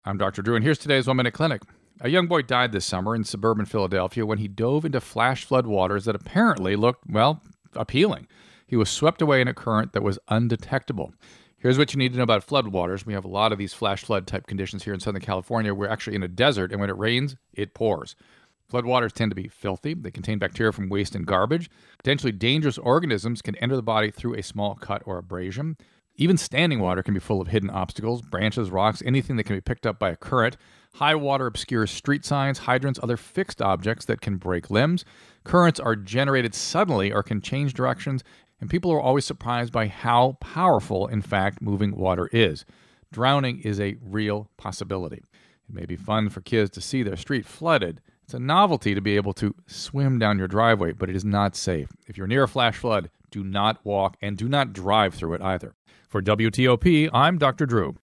I'm Dr. Drew, and here's today's 1 Minute Clinic. A young boy died this summer in suburban Philadelphia when he dove into flash flood waters that apparently looked, appealing. He was swept away in a current that was undetectable. Here's what you need to know about flood waters. We have a lot of these flash flood type conditions here in Southern California. We're actually in a desert, and when it rains, it pours. Floodwaters tend to be filthy. They contain bacteria from waste and garbage. Potentially dangerous organisms can enter the body through a small cut or abrasion. Even standing water can be full of hidden obstacles, branches, rocks, anything that can be picked up by a current. High water obscures street signs, hydrants, other fixed objects that can break limbs. Currents are generated suddenly or can change directions, and people are always surprised by how powerful, in fact, moving water is. Drowning is a real possibility. It may be fun for kids to see their street flooded. It's a novelty to be able to swim down your driveway, but it is not safe. If you're near a flash flood, do not walk and do not drive through it either. For WTOP, I'm Dr. Drew.